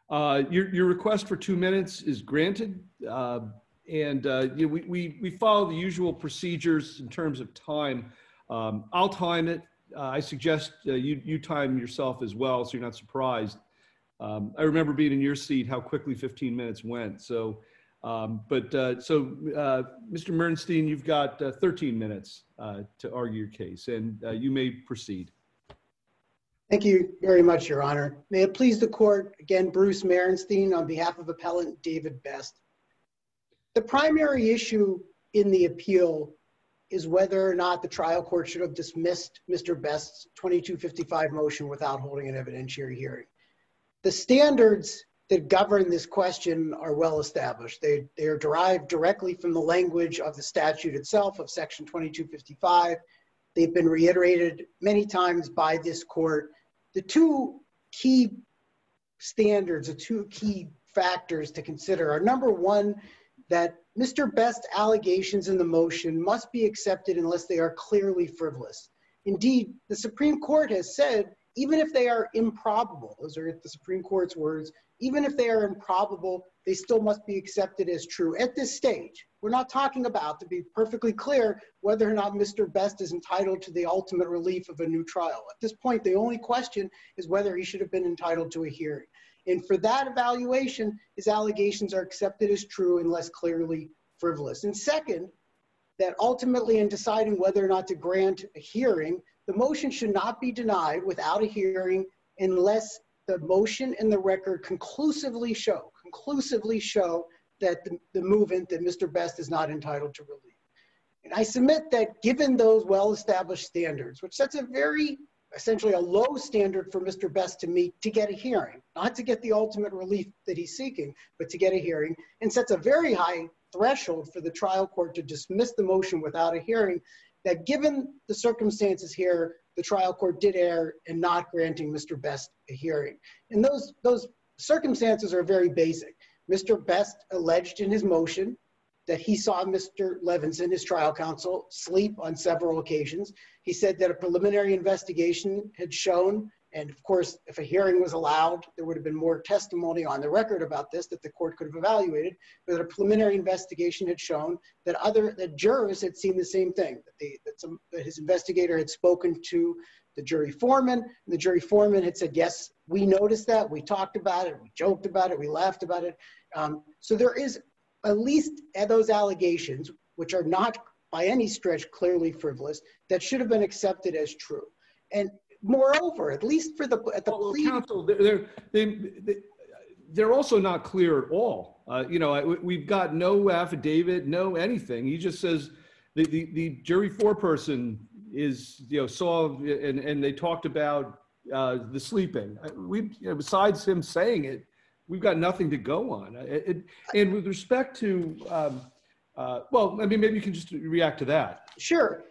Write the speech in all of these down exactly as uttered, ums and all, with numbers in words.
Uh, your, your request for two minutes is granted. Uh, and uh, you know, we, we, we follow the usual procedures in terms of time. Um, I'll time it. Uh, I suggest uh, you, you time yourself as well, so you're not surprised. Um, I remember being in your seat, how quickly fifteen minutes went. So, um, but uh, so uh, Mister Merenstein, you've got uh, thirteen minutes uh, to argue your case, and uh, you may proceed. Thank you very much, Your Honor. May it please the court, again, Bruce Merenstein on behalf of appellant David Best. The primary issue in the appeal is whether or not the trial court should have dismissed Mister Best's twenty-two fifty-five motion without holding an evidentiary hearing. The standards that govern this question are well established. They, they are derived directly from the language of the statute itself of section twenty-two fifty-five. They've been reiterated many times by this court. The two key standards, the two key factors to consider are, number one, that Mister Best's allegations in the motion must be accepted unless they are clearly frivolous. Indeed, the Supreme Court has said, even if they are improbable, those are the Supreme Court's words, even if they are improbable, they still must be accepted as true. At this stage, we're not talking about, to be perfectly clear, whether or not Mister Best is entitled to the ultimate relief of a new trial. At this point, the only question is whether he should have been entitled to a hearing. And for that evaluation, his allegations are accepted as true unless clearly frivolous. And second, that ultimately in deciding whether or not to grant a hearing, the motion should not be denied without a hearing unless the motion and the record conclusively show, conclusively show that the, the movement, that Mister Best is not entitled to relief. And I submit that given those well-established standards, which sets a very, essentially a low standard for Mister Best to meet to get a hearing, not to get the ultimate relief that he's seeking, but to get a hearing, and sets a very high threshold for the trial court to dismiss the motion without a hearing, that given the circumstances here, the trial court did err in not granting Mister Best a hearing. And those, those circumstances are very basic. Mister Best alleged in his motion that he saw Mister Levinson, his trial counsel, sleep on several occasions. He said that a preliminary investigation had shown, and of course, if a hearing was allowed, there would have been more testimony on the record about this that the court could have evaluated, but that a preliminary investigation had shown that other that jurors had seen the same thing, that, the, that, some, that his investigator had spoken to the jury foreman, and the jury foreman had said, yes, we noticed that, we talked about it, we joked about it, we laughed about it. Um, so there is at least those allegations, which are not by any stretch clearly frivolous, that should have been accepted as true. And moreover, at least for the at the well, plea, counsel, they're, they, they, they're also not clear at all. Uh, you know, we've got no affidavit, no anything. He just says the, the, the jury foreperson is, you know, saw and, and they talked about uh, the sleeping. We, you know, besides him saying it, we've got nothing to go on. It, it, and with respect to, um, uh, well, I mean, maybe you can just react to that. Sure.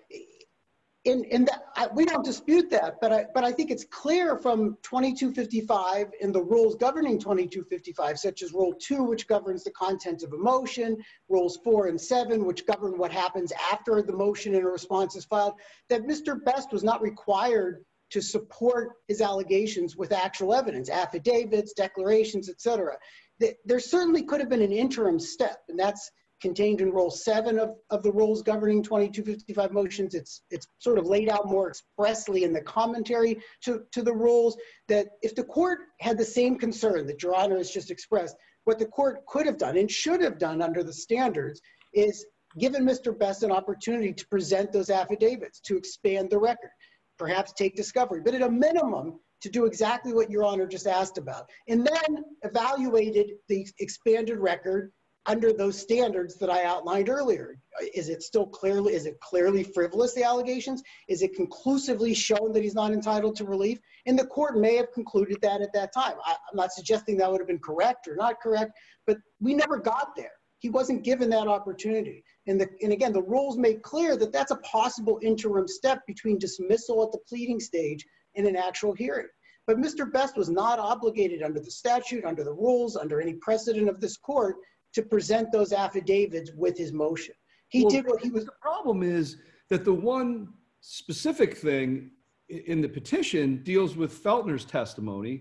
In, in that, I, we don't dispute that, but I, but I think it's clear from twenty-two fifty-five and the rules governing twenty-two fifty-five, such as Rule two, which governs the content of a motion, Rules four and seven, which govern what happens after the motion and a response is filed, that Mister Best was not required to support his allegations with actual evidence, affidavits, declarations, et cetera. There certainly could have been an interim step, and that's contained in Rule seven of, of the rules governing twenty-two fifty-five motions. It's, it's sort of laid out more expressly in the commentary to, to the rules, that if the court had the same concern that Your Honor has just expressed, what the court could have done and should have done under the standards is given Mister Best an opportunity to present those affidavits, to expand the record, perhaps take discovery, but at a minimum, to do exactly what Your Honor just asked about, and then evaluated the expanded record under those standards that I outlined earlier. Is it still clearly, is it clearly frivolous, the allegations? Is it conclusively shown that he's not entitled to relief? And the court may have concluded that at that time. I, I'm not suggesting that would have been correct or not correct, but we never got there. He wasn't given that opportunity. And, the, and again, the rules make clear that that's a possible interim step between dismissal at the pleading stage and an actual hearing. But Mister Best was not obligated under the statute, under the rules, under any precedent of this court to present those affidavits with his motion. He well, did what he was. The problem is that the one specific thing in the petition deals with Feltner's testimony,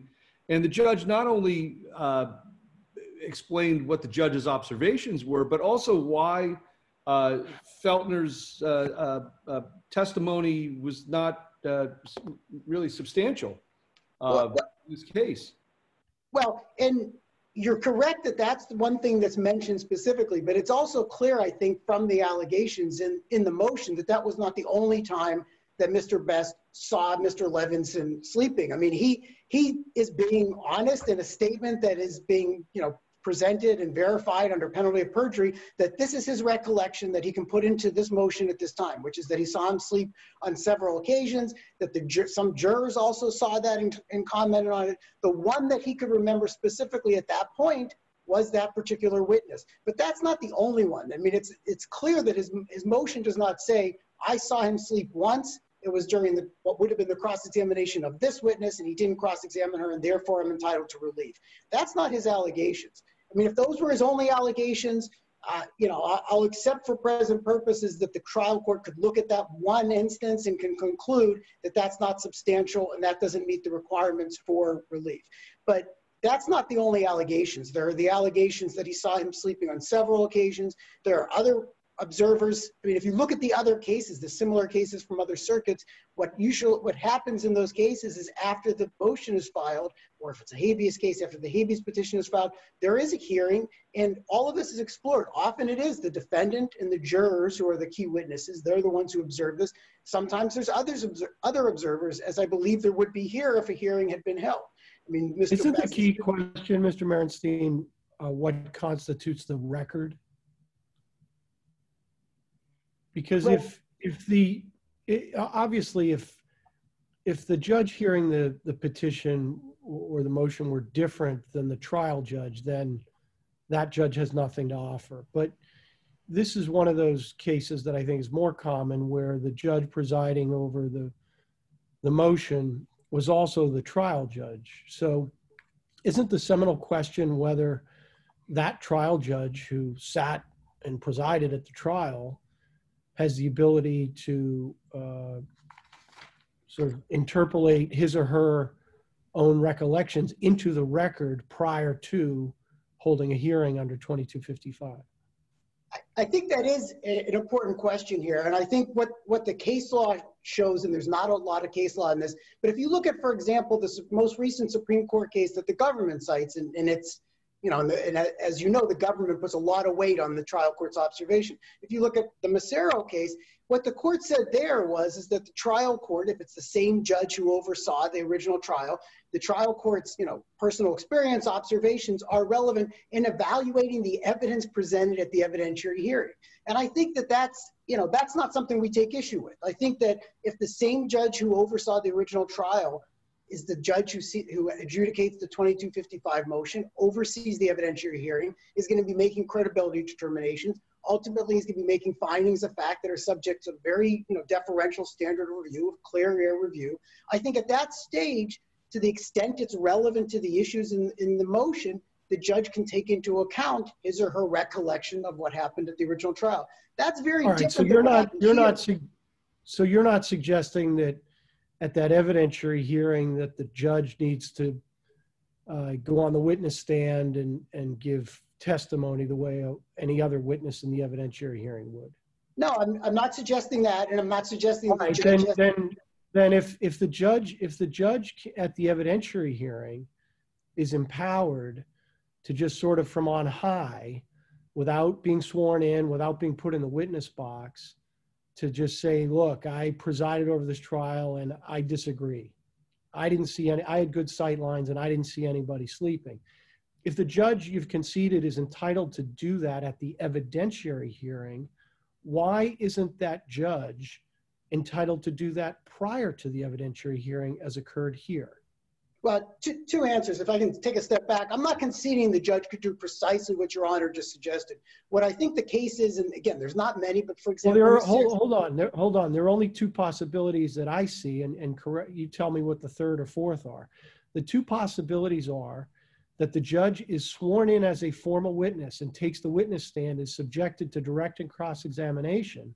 And the judge not only uh, explained what the judge's observations were, but also why uh, Feltner's uh, uh, uh, testimony was not uh, really substantial uh, well, in this case. Well, and you're correct that that's the one thing that's mentioned specifically, but it's also clear, I think, from the allegations in, in the motion that that was not the only time that Mister Best saw Mister Levinson sleeping. I mean, he he is being honest in a statement that is being, you know, presented and verified under penalty of perjury, that this is his recollection that he can put into this motion at this time, which is that he saw him sleep on several occasions, that the some jurors also saw that and, and commented on it. The one that he could remember specifically at that point was that particular witness. But that's not the only one. I mean, it's it's clear that his, his motion does not say, I saw him sleep once. It was during the, what would have been the cross-examination of this witness, and he didn't cross-examine her, and therefore I'm entitled to relief. That's not his allegations. I mean, if those were his only allegations, uh, you know, I'll, I'll accept for present purposes that the trial court could look at that one instance and can conclude that that's not substantial and that doesn't meet the requirements for relief. But that's not the only allegations. There are the allegations that he saw him sleeping on several occasions. There are other observers. I mean, if you look at the other cases, the similar cases from other circuits, what usually what happens in those cases is after the motion is filed, or if it's a habeas case, after the habeas petition is filed, there is a hearing, and all of this is explored. Often it is the defendant and the jurors who are the key witnesses. They're the ones who observe this. Sometimes there's others, other observers, as I believe there would be here if a hearing had been held. I mean, Mister Isn't the Best key question, Mister Merenstein, uh, what constitutes the record? Because Well, if if the it, obviously if if the judge hearing the the petition or the motion were different than the trial judge, then that judge has nothing to offer. But this is one of those cases that I think is more common, where the judge presiding over the the motion was also the trial judge. So isn't the seminal question whether that trial judge who sat and presided at the trial has the ability to uh, sort of interpolate his or her own recollections into the record prior to holding a hearing under twenty-two fifty-five? I think that is an important question here. And I think what, what the case law shows, and there's not a lot of case law in this, but if you look at, for example, the most recent Supreme Court case that the government cites, and, and it's, you know, and, the, and as you know, the government puts a lot of weight on the trial court's observation. If you look at the Massaro case, what the court said there was is that the trial court, if it's the same judge who oversaw the original trial, the trial court's, you know, personal experience observations are relevant in evaluating the evidence presented at the evidentiary hearing. And I think that that's, you know, that's not something we take issue with. I think that if the same judge who oversaw the original trial is the judge who see, who adjudicates the twenty-two fifty-five motion, oversees the evidentiary hearing, is going to be making credibility determinations. Ultimately, he's going to be making findings of fact that are subject to very, you know, deferential standard review, of clear air review. I think at that stage, to the extent it's relevant to the issues in, in the motion, the judge can take into account his or her recollection of what happened at the original trial. That's very All right, different. so you're than what not happened you're here. not su- so you're not suggesting that at that evidentiary hearing that the judge needs to uh, go on the witness stand and and give testimony the way any other witness in the evidentiary hearing would? No, I'm, I'm not suggesting that, and I'm not suggesting that Right, the then, judge has then, then if, if the judge, if the judge at the evidentiary hearing is empowered to just sort of from on high, without being sworn in, without being put in the witness box, to just say, look, I presided over this trial and I disagree. I didn't see any, I had good sight lines and I didn't see anybody sleeping. If the judge you've conceded is entitled to do that at the evidentiary hearing, why isn't that judge entitled to do that prior to the evidentiary hearing as occurred here? Well, two, two answers. If I can take a step back, I'm not conceding the judge could do precisely what Your Honor just suggested. What I think the case is, and again, there's not many, but for Well, example, there are, hold, hold on, there, hold on. There are only two possibilities that I see, and, and correct, you tell me what the third or fourth are. The two possibilities are that the judge is sworn in as a formal witness and takes the witness stand, is subjected to direct and cross-examination,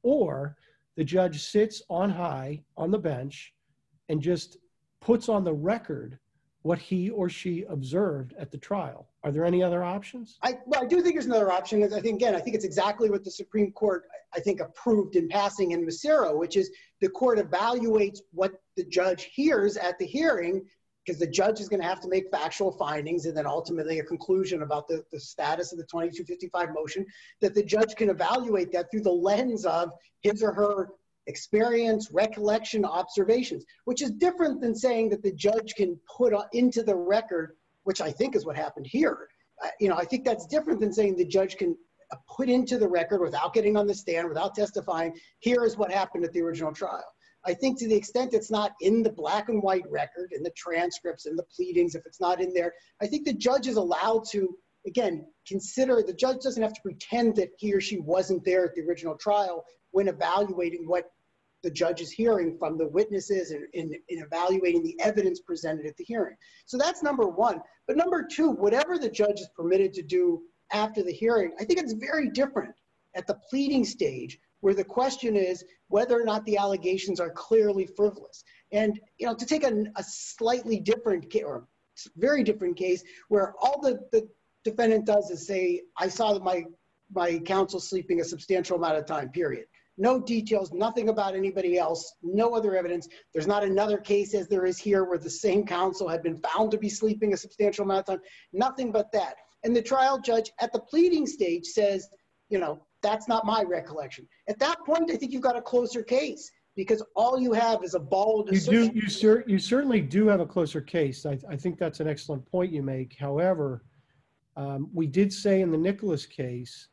or the judge sits on high on the bench and just puts on the record what he or she observed at the trial. Are there any other options? I, well, I do think there's another option. I think, again, I think it's exactly what the Supreme Court, I think, approved in passing in Massaro, which is the court evaluates what the judge hears at the hearing, because the judge is going to have to make factual findings and then ultimately a conclusion about the, the status of the twenty-two fifty-five motion, that the judge can evaluate that through the lens of his or her experience, recollection, observations, which is different than saying that the judge can put into the record, which I think is what happened here. Uh, you know, I think that's different than saying the judge can put into the record without getting on the stand, without testifying, here is what happened at the original trial. I think to the extent it's not in the black and white record, in the transcripts, in the pleadings, if it's not in there, I think the judge is allowed to, again, consider, the judge doesn't have to pretend that he or she wasn't there at the original trial when evaluating what the judge is hearing from the witnesses and in, in evaluating the evidence presented at the hearing. So that's number one. But number two, whatever the judge is permitted to do after the hearing, I think it's very different at the pleading stage, where the question is whether or not the allegations are clearly frivolous. And, you know, to take a, a slightly different case, or very different case, where all the, the defendant does is say, I saw my, my counsel sleeping a substantial amount of time, period. No details, nothing about anybody else, no other evidence. There's not another case as there is here where the same counsel had been found to be sleeping a substantial amount of time, nothing but that. And the trial judge at the pleading stage says, you know, that's not my recollection. At that point, I think you've got a closer case, because all you have is a bald You assertion. do, you, cer you certainly do have a closer case. I, I think that's an excellent point you make. However, um, we did say in the Nicholas case,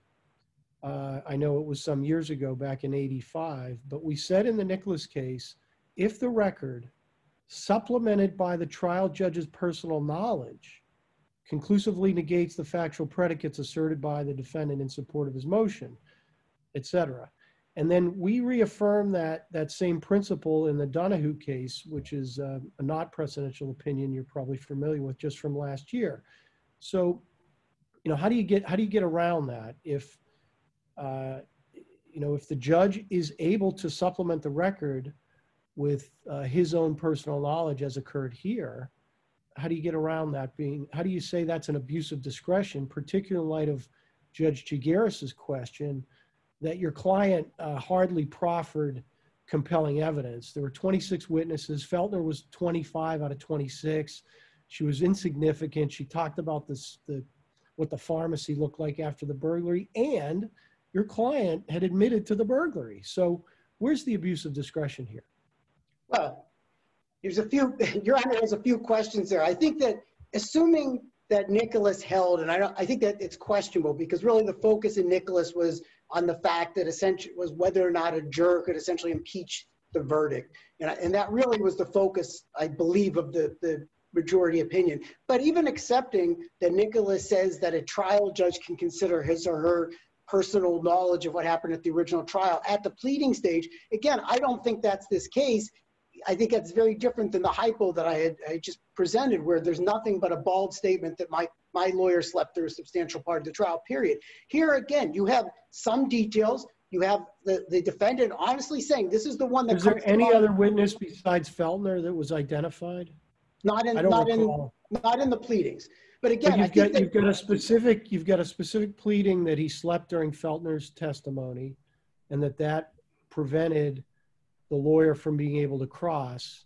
uh, I know it was some years ago, back in eighty-five, but we said in the Nicholas case, if the record supplemented by the trial judge's personal knowledge conclusively negates the factual predicates asserted by the defendant in support of his motion, et cetera. And then we reaffirm that, that same principle in the Donahue case, which is uh, a not precedential opinion you're probably familiar with just from last year. So, you know, how do you get, how do you get around that? If, uh, you know, if the judge is able to supplement the record with uh, his own personal knowledge as occurred here, how do you get around that being, how do you say that's an abuse of discretion, particularly in light of Judge Chigaris's question that your client uh, hardly proffered compelling evidence? There were twenty-six witnesses. Feltner was twenty-five out of twenty-six. She was insignificant. She talked about this, the, what the pharmacy looked like after the burglary, and your client had admitted to the burglary. So where's the abuse of discretion here? Well, there's a few, Your Honor, there's a few questions there. I think that assuming that Nicholas held, and I, don't, I think that it's questionable, because really the focus in Nicholas was on the fact that essentially was whether or not a juror could essentially impeach the verdict. And, I, and that really was the focus, I believe, of the, the majority opinion. But even accepting that Nicholas says that a trial judge can consider his or her personal knowledge of what happened at the original trial at the pleading stage, again, I don't think that's this case. I think that's very different than the hypo that I had I just presented, where there's nothing but a bald statement that my, my lawyer slept through a substantial part of the trial, period. Here, again, you have some details. You have the, the defendant honestly saying, this is the one that- Is there any other witness besides Feltner that was identified? Not in, I don't not in, recall. not in the pleadings. But again, But I you've think got, that- you've got a specific, you've got a specific pleading that he slept during Feltner's testimony, and that that prevented the lawyer from being able to cross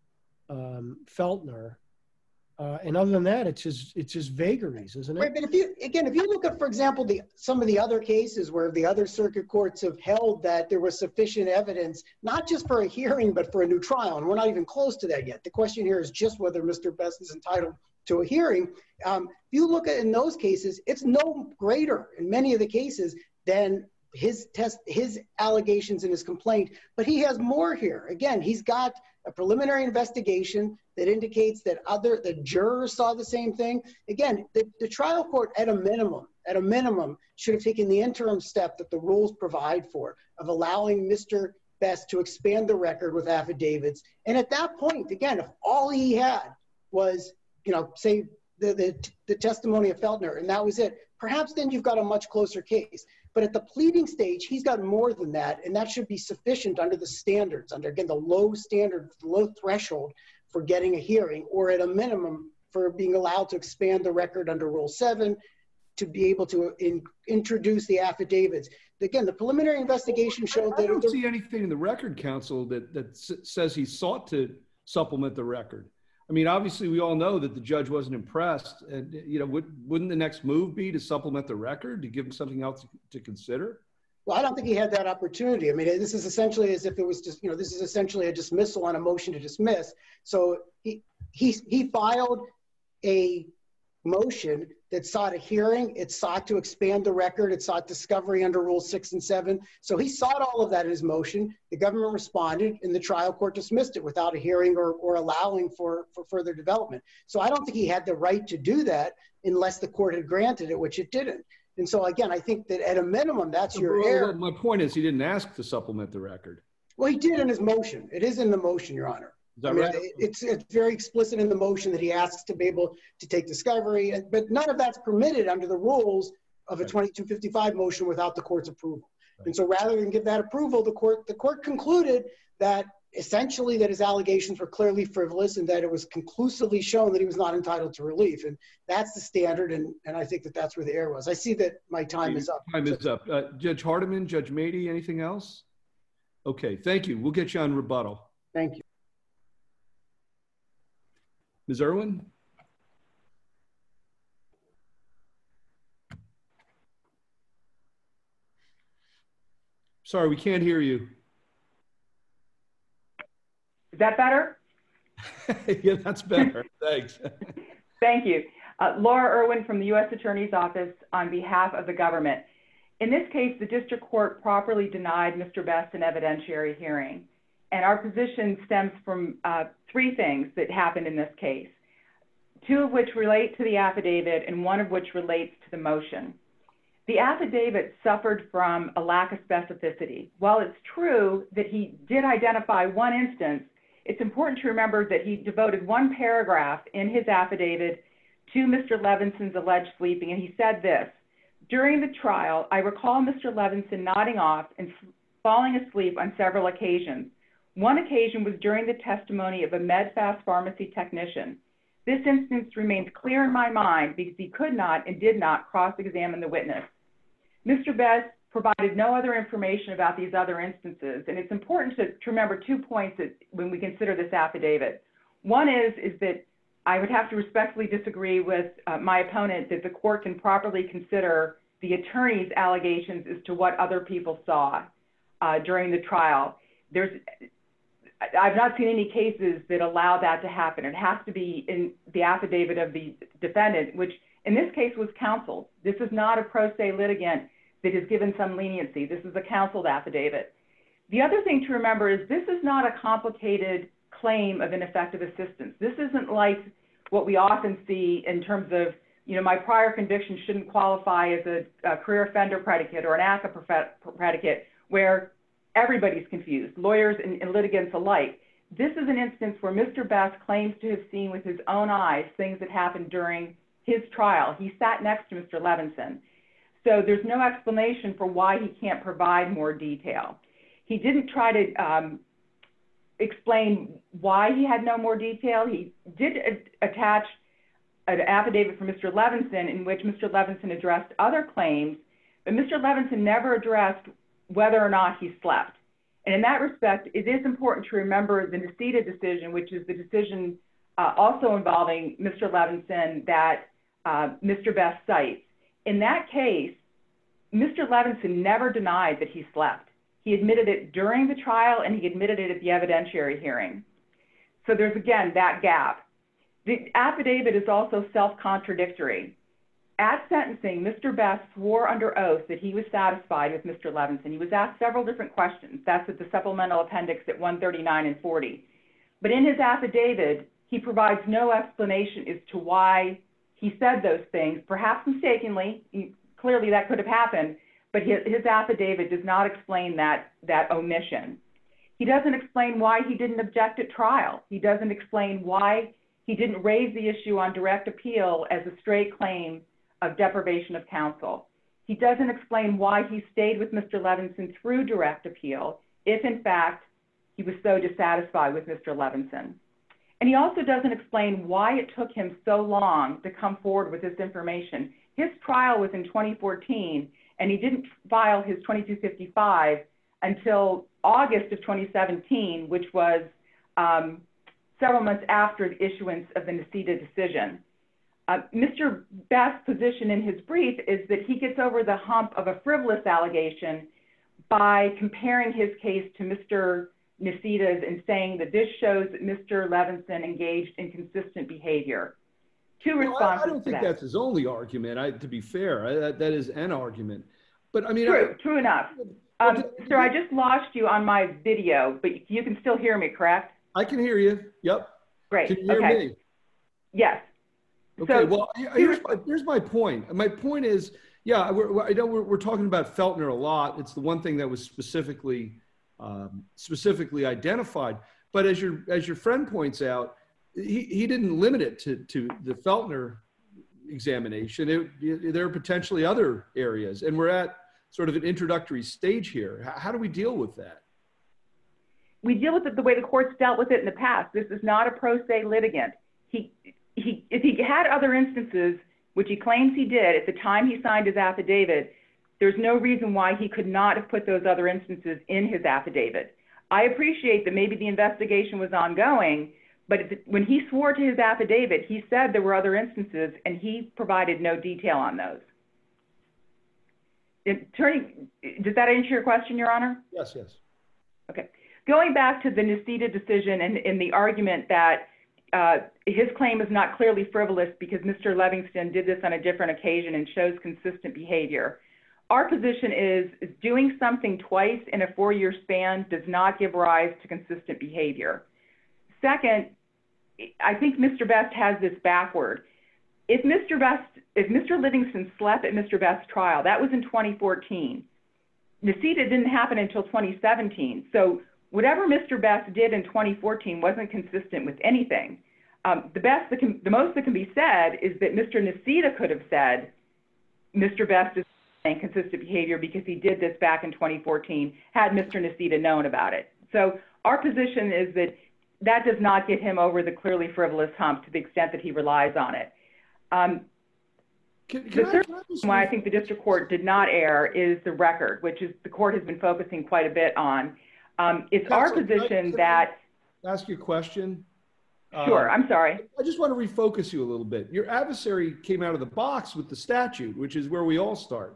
um, Feltner. Uh, and other than that, it's just, it's just vagaries, isn't it? Right, but if you, again, if you look at, for example, the some of the other cases where the other circuit courts have held that there was sufficient evidence, not just for a hearing, but for a new trial, and we're not even close to that yet. The question here is just whether Mister Best is entitled to a hearing. Um, if you look at in those cases, it's no greater in many of the cases than his test, his allegations in his complaint, but he has more here. Again, he's got a preliminary investigation that indicates that other, the jurors saw the same thing. Again, the, the trial court at a minimum, at a minimum, should have taken the interim step that the rules provide for of allowing Mister Best to expand the record with affidavits. And at that point, again, if all he had was, you know, say the, the, the testimony of Feltner and that was it, perhaps then you've got a much closer case. But at the pleading stage, he's got more than that, and that should be sufficient under the standards, under, again, the low standard, the low threshold for getting a hearing, or at a minimum, for being allowed to expand the record under Rule seven, to be able to in, introduce the affidavits. Again, the preliminary investigation showed that— I don't see anything in the record, counsel, that, that says he sought to supplement the record. I mean, obviously, we all know that the judge wasn't impressed. And, you know, would, wouldn't the next move be to supplement the record, to give him something else to consider? Well, I don't think he had that opportunity. I mean, this is essentially as if it was just, you know, this is essentially a dismissal on a motion to dismiss. So he, he, he filed a motion that sought a hearing. It sought to expand the record. It sought discovery under Rule six and seven. So he sought all of that in his motion. The government responded, and the trial court dismissed it without a hearing or, or allowing for, for further development. So I don't think he had the right to do that unless the court had granted it, which it didn't. And so, again, I think that at a minimum, that's your well, error. My point is he didn't ask to supplement the record. Well, he did in his motion. It is in the motion, Your Honor. Is that I mean, right? it's, it's very explicit in the motion that he asks to be able to take discovery, but none of that's permitted under the rules of a twenty-two fifty-five motion without the court's approval. Right. And so rather than give that approval, the court, the court concluded that essentially that his allegations were clearly frivolous and that it was conclusively shown that he was not entitled to relief. And that's the standard, and, and I think that that's where the error was. I see that my time Your is up. Time is up. Uh, Judge Hardiman, Judge Mady, anything else? Okay, thank you. We'll get you on rebuttal. Thank you. Miz Irwin? Sorry, we can't hear you. Is that better? Yeah, that's better. Thanks. Thank you. Uh, Laura Irwin from the U S Attorney's Office on behalf of the government. In this case, the district court properly denied Mister Best an evidentiary hearing. And our position stems from uh, three things that happened in this case, two of which relate to the affidavit and one of which relates to the motion. The affidavit suffered from a lack of specificity. While it's true that he did identify one instance, it's important to remember that he devoted one paragraph in his affidavit to Mister Levinson's alleged sleeping, and he said this: "During the trial, I recall Mister Levinson nodding off and falling asleep on several occasions. One occasion was during the testimony of a MedFast pharmacy technician. This instance remains clear in my mind because he could not and did not cross-examine the witness." Mister Best provided no other information about these other instances, and it's important to, to remember two points that, when we consider this affidavit. One is, is that I would have to respectfully disagree with uh, my opponent that the court can properly consider the attorney's allegations as to what other people saw uh, during the trial. There's, I've not seen any cases that allow that to happen. It has to be in the affidavit of the defendant, which in this case was counseled. This is not a pro se litigant that is given some leniency. This is a counseled affidavit. The other thing to remember is this is not a complicated claim of ineffective assistance. This isn't like what we often see in terms of, you know, my prior conviction shouldn't qualify as a, a career offender predicate or an A C A predicate where everybody's confused, lawyers and, and litigants alike. This is an instance where Mister Best claims to have seen with his own eyes things that happened during his trial. He sat next to Mister Levinson. So there's no explanation for why he can't provide more detail. He didn't try to um, explain why he had no more detail. He did a- attach an affidavit from Mister Levinson in which Mister Levinson addressed other claims, but Mister Levinson never addressed whether or not he slept. And in that respect, it is important to remember the Nocita decision, which is the decision uh, also involving Mister Levinson that uh, Mister Best cites. In that case, Mister Levinson never denied that he slept. He admitted it during the trial, and he admitted it at the evidentiary hearing. So there's, again, that gap. The affidavit is also self-contradictory. At sentencing, Mister Best swore under oath that he was satisfied with Mister Levinson. He was asked several different questions. That's at the supplemental appendix at one thirty-nine and forty. But in his affidavit, he provides no explanation as to why he said those things, perhaps mistakenly. He, clearly that could have happened, but his, his affidavit does not explain that, that omission. He doesn't explain why he didn't object at trial. He doesn't explain why he didn't raise the issue on direct appeal as a straight claim of deprivation of counsel. He doesn't explain why he stayed with Mister Levinson through direct appeal if, in fact, he was so dissatisfied with Mister Levinson. And he also doesn't explain why it took him so long to come forward with this information. His trial was in twenty fourteen, and he didn't file his twenty-two fifty-five until August of twenty seventeen, which was um, several months after the issuance of the Niceta decision. Uh, Mister Best's position in his brief is that he gets over the hump of a frivolous allegation by comparing his case to Mister Niceta's and saying that this shows that Mister Levinson engaged in consistent behavior. Two Well, responses I, I don't to think that. that's his only argument. I, to be fair, I, that, that is an argument. But I mean, True, I, true enough. Well, Um, did- sir, I just lost you on my video, but you can still hear me, correct? I can hear you. Yep. Great. Can you hear okay. me? Yes. Okay. So- well, here- here's my, here's my point. My point is, yeah, we're, we're- I know we're, we're talking about Feltner a lot. It's the one thing that was specifically um, specifically identified. But as your as your friend points out, he, he didn't limit it to to the Feltner examination. It, it, there are potentially other areas, and we're at sort of an introductory stage here. How, how do we deal with that? We deal with it the way the courts dealt with it in the past. This is not a pro se litigant. He, he, if he had other instances, which he claims he did at the time he signed his affidavit, there's no reason why he could not have put those other instances in his affidavit. I appreciate that maybe the investigation was ongoing, but when he swore to his affidavit, he said there were other instances, and he provided no detail on those. Attorney, does that answer your question, Your Honor? Yes, yes. Okay. Going back to the Niceta decision and, and the argument that uh, his claim is not clearly frivolous because Mister Levingston did this on a different occasion and shows consistent behavior. Our position is, is doing something twice in a four-year span does not give rise to consistent behavior. Second, I think Mister Best has this backward. If Mister Best, if Mister Livingston slept at Mister Best's trial, that was in twenty fourteen. Niceta didn't happen until twenty seventeen. So whatever Mister Best did in twenty fourteen wasn't consistent with anything. Um, the best, that can, the most that can be said is that Mister Niceta could have said Mister Best is saying consistent behavior because he did this back in twenty fourteen, had Mister Niceta known about it. So our position is that that does not get him over the clearly frivolous hump to the extent that he relies on it. Um, Can, the can I, third can I reason why I think the district court did not err is the record, which is the court has been focusing quite a bit on. Um, it's our Counsel, can I- position can I that, ask you a question? sure, Uh, I'm sorry. I just want to refocus you a little bit. Your adversary came out of the box with the statute, which is where we all start.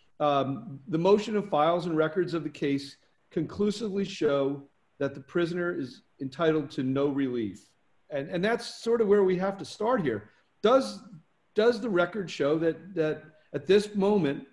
Um, the motion of files and records of the case conclusively show that the prisoner is entitled to no relief. And, and that's sort of where we have to start here. Does, does the record show that, that at this moment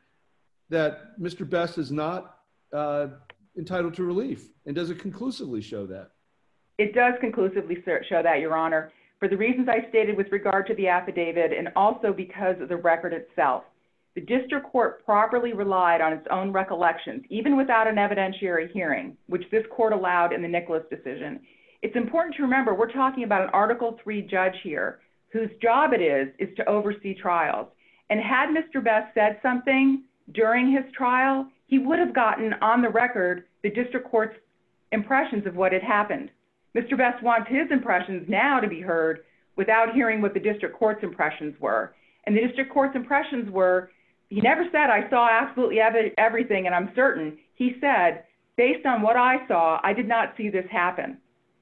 that Mister Best is not uh, entitled to relief? And does it conclusively show that? It does conclusively show that, Your Honor, for the reasons I stated with regard to the affidavit and also because of the record itself. The district court properly relied on its own recollections, even without an evidentiary hearing, which this court allowed in the Nicholas decision. It's important to remember we're talking about an Article three judge here whose job it is is to oversee trials. And had Mister Best said something during his trial, he would have gotten on the record the district court's impressions of what had happened. Mister Best wants his impressions now to be heard without hearing what the district court's impressions were. And the district court's impressions were, he never said, I saw absolutely ev- everything and I'm certain. He said, based on what I saw, I did not see this happen.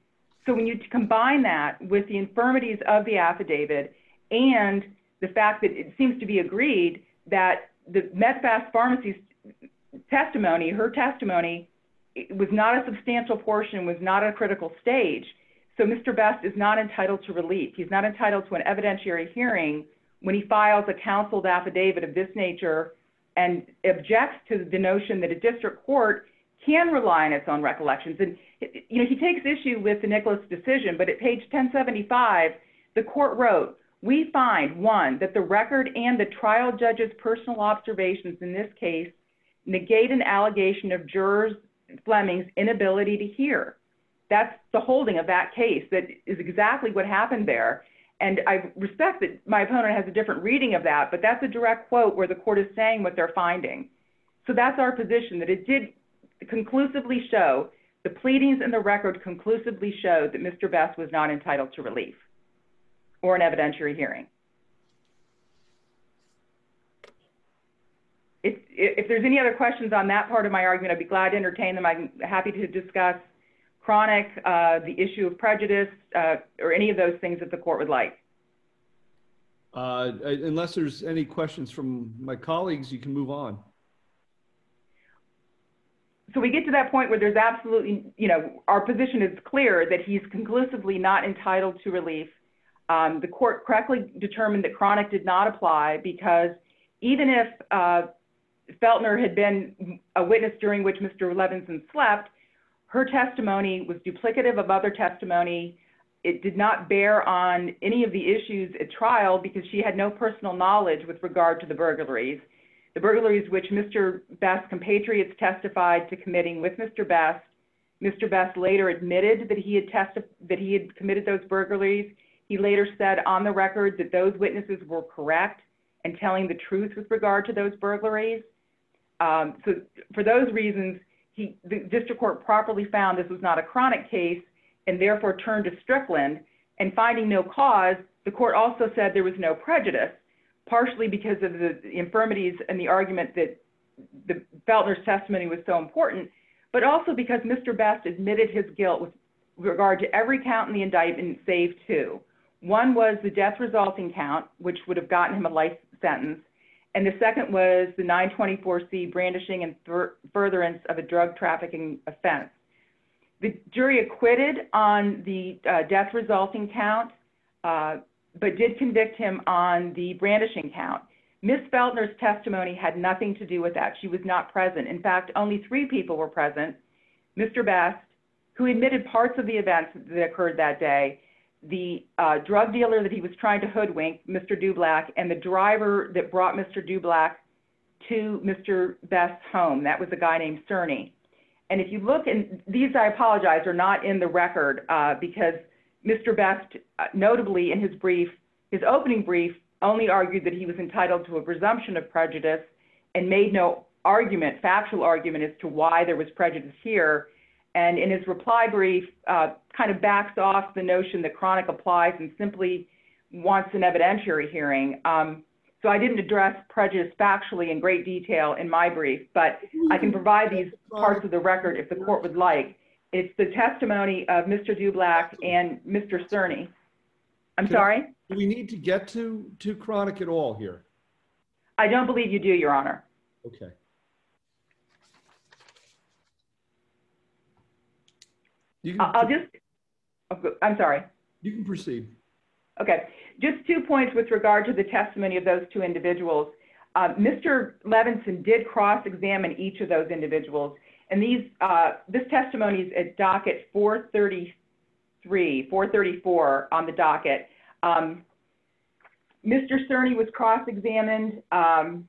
So when you combine that with the infirmities of the affidavit and the fact that it seems to be agreed that the Medfast Pharmacy's testimony, her testimony, was not a substantial portion, was not a critical stage. So Mister Best is not entitled to relief. He's not entitled to an evidentiary hearing when he files a counseled affidavit of this nature and objects to the notion that a district court can rely on its own recollections. And, you know, he takes issue with the Nicholas decision, but at page ten seventy-five, the court wrote, we find, one, that the record and the trial judge's personal observations in this case negate an allegation of jurors Fleming's inability to hear. That's the holding of that case. That is exactly what happened there. And I respect that my opponent has a different reading of that, but that's a direct quote where the court is saying what they're finding. So that's our position, that it did conclusively show The pleadings in the record conclusively showed that Mister Best was not entitled to relief or an evidentiary hearing. If, if there's any other questions on that part of my argument, I'd be glad to entertain them. I'm happy to discuss chronic, uh, the issue of prejudice, uh, or any of those things that the court would like. Uh, unless there's any questions from my colleagues, you can move on. So we get to that point where there's absolutely, you know, our position is clear that he's conclusively not entitled to relief. Um, the court correctly determined that chronic did not apply because even if uh, Feltner had been a witness during which Mister Levinson slept, her testimony was duplicative of other testimony. It did not bear on any of the issues at trial because she had no personal knowledge with regard to the burglaries. The burglaries which Mister Best's compatriots testified to committing with Mister Best. Mister Best later admitted that he had testi- that he had committed those burglaries. He later said on the record that those witnesses were correct and telling the truth with regard to those burglaries. Um, so for those reasons, he, the district court properly found this was not a chronic case and therefore turned to Strickland. And finding no cause, the court also said there was no prejudice, partially because of the infirmities and the argument that the Feltner's testimony was so important, but also because Mister Best admitted his guilt with regard to every count in the indictment save two. One was the death resulting count, which would have gotten him a life sentence, and the second was the nine twenty-four C brandishing and fur- furtherance of a drug trafficking offense. The jury acquitted on the uh, death resulting count, uh, but did convict him on the brandishing count. Miz Feltner's testimony had nothing to do with that. She was not present. In fact, only three people were present. Mister Best, who admitted parts of the events that occurred that day, the uh, drug dealer that he was trying to hoodwink, Mister Dublack, and the driver that brought Mister Dublack to Mister Best's home. That was a guy named Cerny. And if you look, and these, I apologize, are not in the record uh, because Mister Best, uh, notably in his brief, his opening brief, only argued that he was entitled to a presumption of prejudice and made no argument, factual argument, as to why there was prejudice here. And in his reply brief, uh, kind of backs off the notion that chronic applies and simply wants an evidentiary hearing. Um, so I didn't address prejudice factually in great detail in my brief, but I can provide these parts of the record if the court would like. It's the testimony of Mister Dublack and Mister Cerny. I'm Can sorry? I, do we need to get to, to chronic at all here? I don't believe you do, Your Honor. Okay. You can, I'll just, I'm sorry. You can proceed. Okay, just two points with regard to the testimony of those two individuals. Uh, Mister Levinson did cross-examine each of those individuals, and these, uh, this testimony is at docket four thirty-three, four thirty-four on the docket. Um, Mister Cerny was cross-examined um,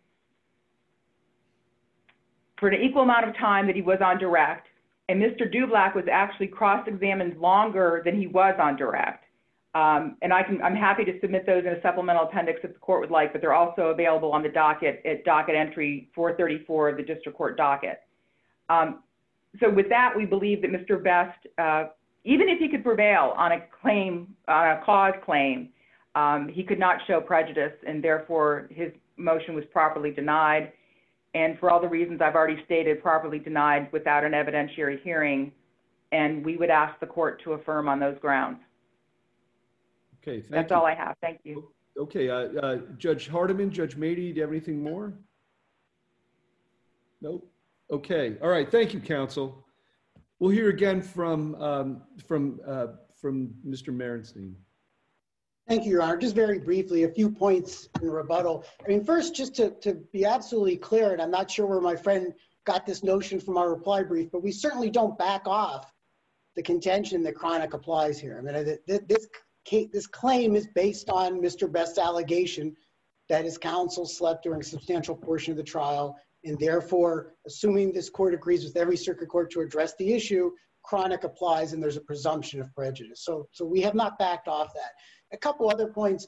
for an equal amount of time that he was on direct, and Mister Dublack was actually cross-examined longer than he was on direct. Um, and I can, I'm happy to submit those in a supplemental appendix if the court would like, but they're also available on the docket at docket entry four thirty-four of the district court docket. Um, so with that, we believe that Mister Best, uh, even if he could prevail on a claim, on a cause claim, um, he could not show prejudice, and therefore his motion was properly denied. And for all the reasons I've already stated, properly denied without an evidentiary hearing, and we would ask the court to affirm on those grounds. Okay, thank That's you. all I have. Thank you. Okay, uh, uh, Judge Hardiman, Judge Mady, do you have anything more? Nope. Okay, all right, thank you, counsel. We'll hear again from, um, from, uh, from Mister Merenstein. Thank you, Your Honor. Just very briefly, a few points in rebuttal. I mean, first, just to, to be absolutely clear, and I'm not sure where my friend got this notion from our reply brief, but we certainly don't back off the contention that chronic applies here. I mean, this, this claim is based on Mister Best's allegation that his counsel slept during a substantial portion of the trial, and therefore, assuming this court agrees with every circuit court to address the issue, chronic applies and there's a presumption of prejudice. So, so we have not backed off that. A couple other points.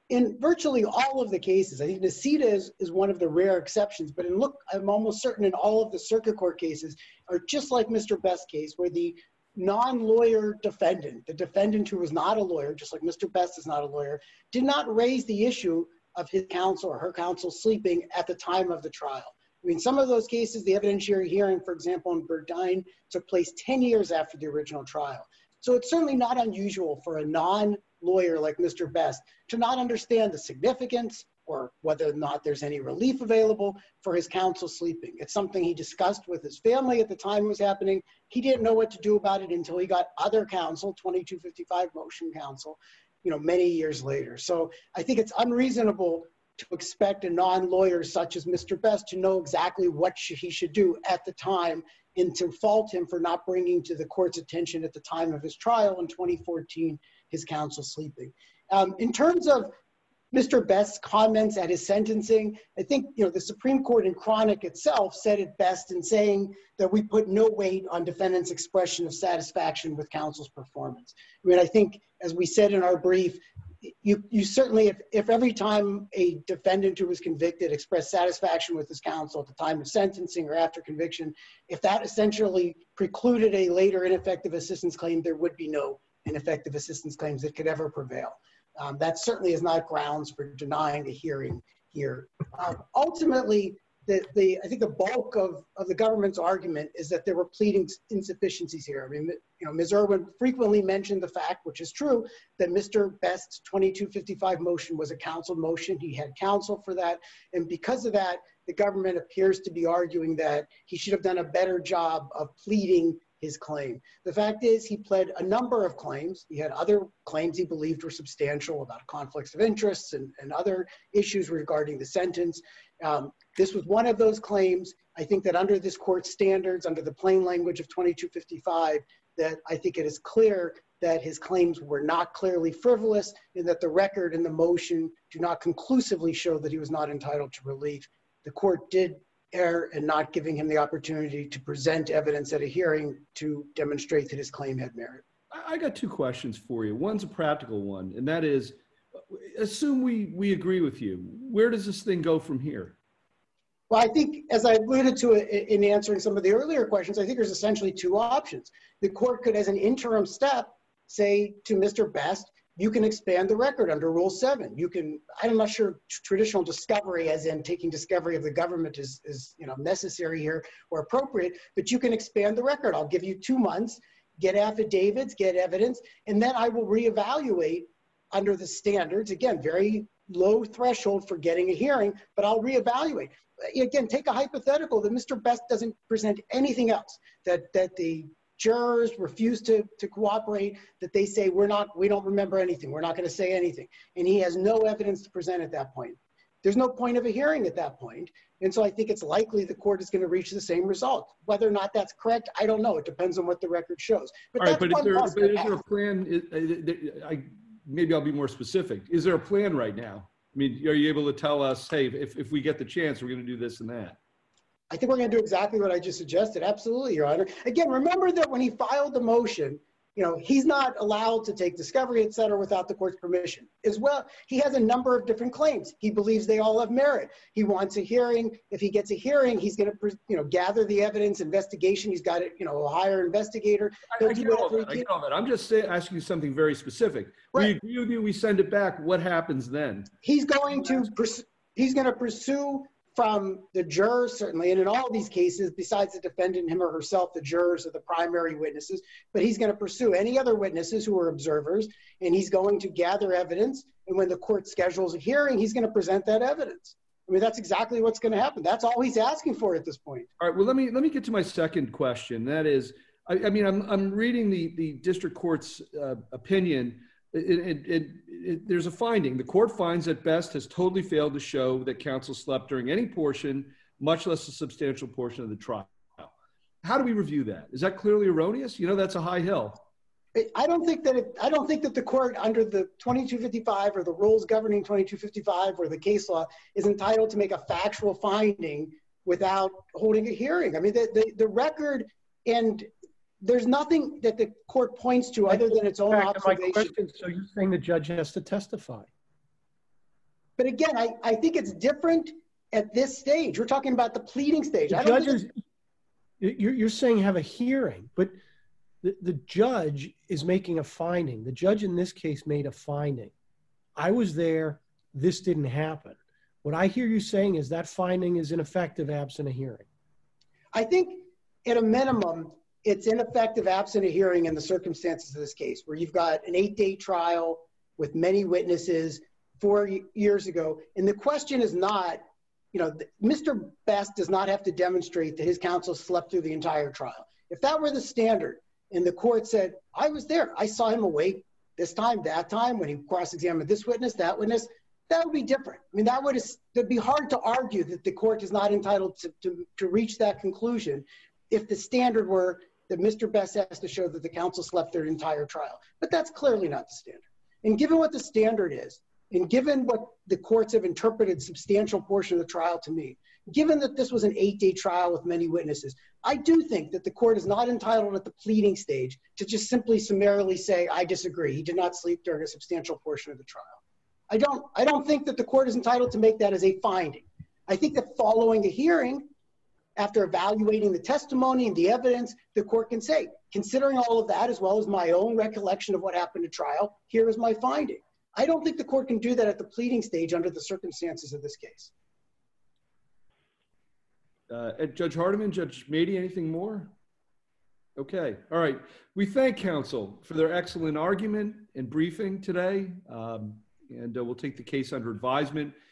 in virtually all of the cases, I think Nacita is, is one of the rare exceptions, but in look, I'm almost certain in all of the circuit court cases are just like Mister Best's case, where the non-lawyer defendant, the defendant who was not a lawyer, just like Mister Best is not a lawyer, did not raise the issue of his counsel or her counsel sleeping at the time of the trial. I mean, some of those cases, the evidentiary hearing, for example, in Burdine, took place ten years after the original trial. So it's certainly not unusual for a non-lawyer like Mister Best to not understand the significance or whether or not there's any relief available for his counsel sleeping. It's something he discussed with his family at the time it was happening. He didn't know what to do about it until he got other counsel, twenty-two fifty-five motion counsel, you know, many years later. So I think it's unreasonable to expect a non-lawyer such as Mister Best to know exactly what sh he should do at the time, and to fault him for not bringing to the court's attention at the time of his trial in twenty fourteen his counsel sleeping. Um, in terms of Mister Best's comments at his sentencing, I think, you know, the Supreme Court in Cronic itself said it best in saying that we put no weight on defendant's expression of satisfaction with counsel's performance. I mean, I think, as we said in our brief, you, you certainly, if, if every time a defendant who was convicted expressed satisfaction with his counsel at the time of sentencing or after conviction, if that essentially precluded a later ineffective assistance claim, there would be no ineffective assistance claims that could ever prevail. Um, that certainly is not grounds for denying a hearing here. Um, ultimately, the, the, I think the bulk of, of the government's argument is that there were pleading insufficiencies here. I mean, you know, Miz Irwin frequently mentioned the fact, which is true, that Mister Best's twenty-two fifty-five motion was a counsel motion. He had counsel for that. And because of that, the government appears to be arguing that he should have done a better job of pleading his claim. The fact is, he pled a number of claims. He had other claims he believed were substantial about conflicts of interests and, and other issues regarding the sentence. Um, this was one of those claims. I think that under this court's standards, under the plain language of twenty-two fifty-five, that I think it is clear that his claims were not clearly frivolous and that the record and the motion do not conclusively show that he was not entitled to relief. The court did err in not giving him the opportunity to present evidence at a hearing to demonstrate that his claim had merit. I got two questions for you. One's a practical one, and that is, assume we, we agree with you. Where does this thing go from here? Well, I think, as I alluded to in answering some of the earlier questions, I think there's essentially two options. The court could, as an interim step, say to Mister Best, you can expand the record under Rule seven. You can, I'm not sure traditional discovery, as in taking discovery of the government is, is you know, necessary here or appropriate, but you can expand the record. I'll give you two months, get affidavits, get evidence, and then I will reevaluate under the standards. Again, very low threshold for getting a hearing, but I'll reevaluate. Again, take a hypothetical that Mister Best doesn't present anything else, that, that the jurors refuse to, to cooperate, that they say, we're not, we don't remember anything, we're not going to say anything. And he has no evidence to present at that point. There's no point of a hearing at that point. And so I think it's likely the court is going to reach the same result. Whether or not that's correct, I don't know. It depends on what the record shows. But All right, that's but is there, one but is there a plan? Is, I, maybe I'll be more specific. Is there a plan right now? I mean, are you able to tell us, hey, if, if we get the chance, we're going to do this and that? I think we're going to do exactly what I just suggested. Absolutely, Your Honor. Again, remember that when he filed the motion, you know, he's not allowed to take discovery, et cetera, without the court's permission. As well, he has a number of different claims. He believes they all have merit. He wants a hearing. If he gets a hearing, he's going to, you know, gather the evidence, investigation. He's got, you know, a higher investigator. I, I, get all that. I get all that. I'm just say, asking you something very specific. Right. We agree with you. We send it back. What happens then? He's going to, he's going to pursue from the jurors, certainly, and in all these cases, besides the defendant, him or herself, the jurors are the primary witnesses, but he's going to pursue any other witnesses who are observers, and he's going to gather evidence, and when the court schedules a hearing, he's going to present that evidence. I mean, that's exactly what's going to happen. That's all he's asking for at this point. All right, well, let me let me get to my second question. That is, I, I mean, I'm, I'm reading the, the district court's uh, opinion. It, it, it, it, there's a finding. The court finds that Best has totally failed to show that counsel slept during any portion, much less a substantial portion of the trial. How do we review that? Is that clearly erroneous? You know, that's a high hill. I don't think that it, I don't think that the court under the twenty-two fifty-five or the rules governing twenty-two fifty-five or the case law is entitled to make a factual finding without holding a hearing. I mean, the, the, the record, and there's nothing that the court points to other than its own observation. Question, so you're saying the judge has to testify? But again, I, I think it's different at this stage. We're talking about the pleading stage. The I don't judges, think you're, you're saying have a hearing, but the, the judge is making a finding. The judge in this case made a finding. I was there. This didn't happen. What I hear you saying is that finding is ineffective absent a hearing. I think at a minimum, it's ineffective absent a hearing in the circumstances of this case, where you've got an eight-day trial with many witnesses four years ago. And the question is not, you know, Mister Best does not have to demonstrate that his counsel slept through the entire trial. If that were the standard and the court said, I was there, I saw him awake this time, that time, when he cross-examined this witness, that witness, that would be different. I mean, that would it'd be hard to argue that the court is not entitled to, to, to reach that conclusion if the standard were that Mister Best has to show that the counsel slept their entire trial. But that's clearly not the standard. And given what the standard is, and given what the courts have interpreted substantial portion of the trial to me, given that this was an eight-day trial with many witnesses, I do think that the court is not entitled at the pleading stage to just simply summarily say, I disagree. He did not sleep during a substantial portion of the trial. I don't, I don't think that the court is entitled to make that as a finding. I think that following a hearing, after evaluating the testimony and the evidence, the court can say, considering all of that, as well as my own recollection of what happened at trial, here is my finding. I don't think the court can do that at the pleading stage under the circumstances of this case. Uh, Judge Hardiman, Judge Mady, anything more? Okay, all right. We thank counsel for their excellent argument and briefing today, um, and uh, we'll take the case under advisement.